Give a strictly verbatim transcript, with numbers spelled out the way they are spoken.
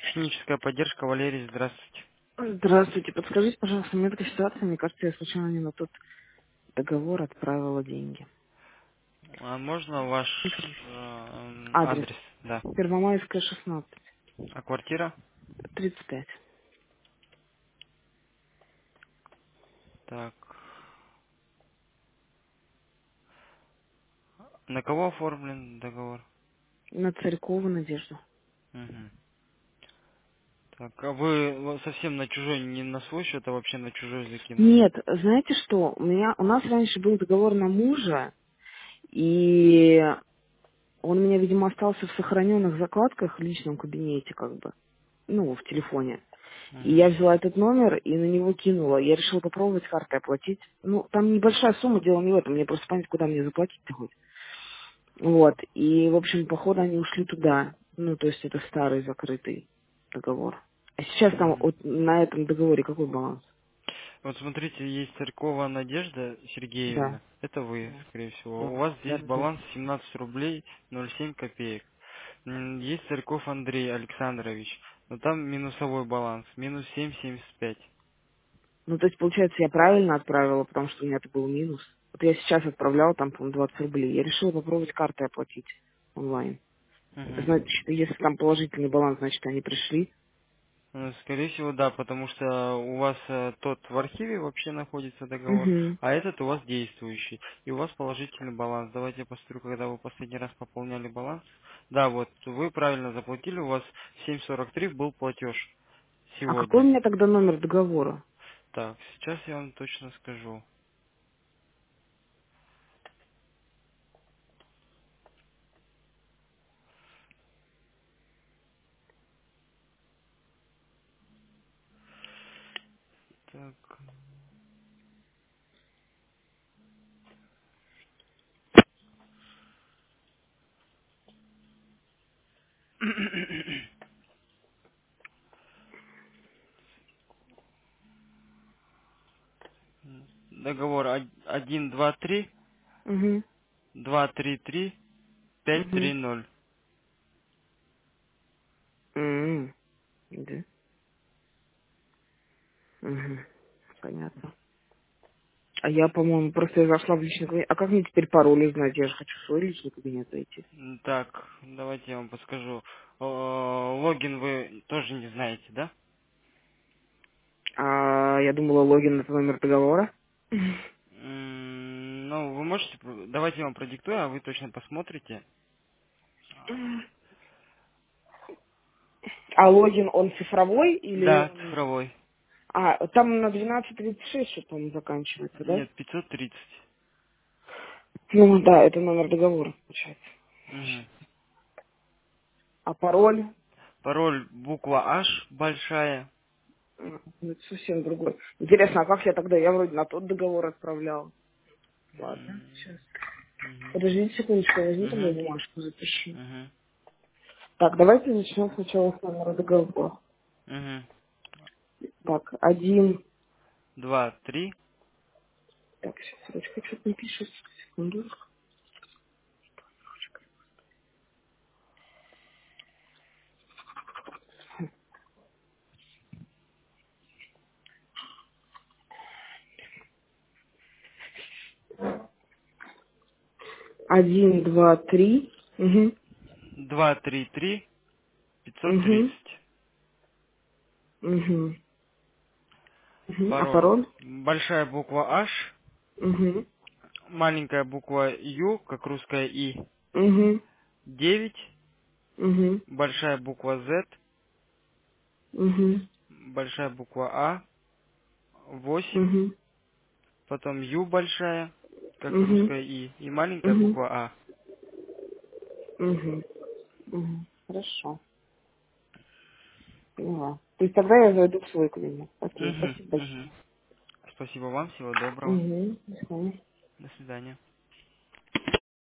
Техническая поддержка, Валерий, здравствуйте. Здравствуйте, подскажите, пожалуйста, у меня такая ситуация, мне кажется, я случайно не на тот договор отправила деньги. А можно ваш э, Адрес. адрес? Да. Первомайская, шестнадцать, А квартира? тридцать пять. Так. На кого оформлен договор? На Царькова Надежду. Мгм. Так, а вы вот совсем на чужой, не на свой счет, а вообще на чужой закинули? Нет, знаете что, у меня, у нас раньше был договор на мужа, и он у меня, видимо, остался в сохраненных закладках в личном кабинете, как бы, ну, в телефоне. И Мгм. я взяла этот номер и на него кинула. Я решила попробовать картой оплатить. Ну, там небольшая сумма, дело не в этом. Мне просто понять, куда мне заплатить-то хоть. Вот. И, в общем, походу они ушли туда. Ну, то есть это старый закрытый договор. А сейчас там Мгм. вот на этом договоре какой баланс? Вот смотрите, есть Царькова Надежда Да. Сергеевна. Это вы, Да. скорее всего. У Да. вас Да, здесь да, да. баланс семнадцать рублей ноль семь копеек. М, Есть Царьков Андрей Александрович, но там минусовой баланс, минус семь семьдесят пять. Ну, то есть, получается, я правильно отправила, потому что у меня это был минус. Вот я сейчас отправляла там, по-моему, двадцать рублей. Я решила попробовать картой оплатить онлайн. Значит, Мгм. если там положительный баланс, значит, они пришли. Э, Скорее всего, да, потому что у вас э, тот в архиве вообще находится договор, Угу. а этот у вас действующий, и у вас положительный баланс. Давайте я посмотрю, когда вы последний раз пополняли баланс. Да, вот, вы правильно заплатили, у вас семь сорок три был платеж А какой у сегодня. меня тогда номер договора? Так, сейчас я вам точно скажу. Так. Договор один два три Угу. два три три пять Угу. три ноль. М, Да. Угу. Понятно. А я, по-моему, просто я зашла в личный кабинет. А как мне теперь пароль узнать? Я же хочу в свой личный кабинет зайти. М, Так, давайте я вам подскажу. О, Логин вы тоже не знаете, да? А я думала, логин это номер договора. М, Ну, вы можете, пр- давайте я вам продиктую, а вы точно посмотрите. А логин, он цифровой или Да, он... цифровой. А, там на двенадцать тридцать шесть что-то он заканчивается, да? Нет, пятьсот тридцать. Ну да, это номер договора, получается. Мгм. А пароль? Пароль буква H большая. М, ну, это совсем другой. Интересно, а как я тогда? Я вроде на тот договор отправляла. Ладно, М, сейчас. Мгм. Подождите секундочку, я возьму там мою Мгм. бумажку, запишу. Мгм. Так, давайте начнем сначала с номера договора. Мгм. Так, один... Два, три. Так, сейчас, ручка что-то не пишет. Секунду. Один, два, три. Угу. Два, три, три. Пятьсот Угу. тридцать. Угу. Угу. А Пароль. пароль? Большая буква H. Угу. Маленькая буква U, как русская И. Угу. Девять. Угу. Большая буква Z. Угу. Большая буква А. Восемь. Угу. Потом Ю большая, как Угу. русская И. И маленькая Угу. буква А. Угу. Угу. Хорошо. Поняла. То есть тогда я зайду в свой кабинет. Окей, Угу, спасибо угу. большое. Спасибо вам, всего доброго. Угу. До свидания. До свидания.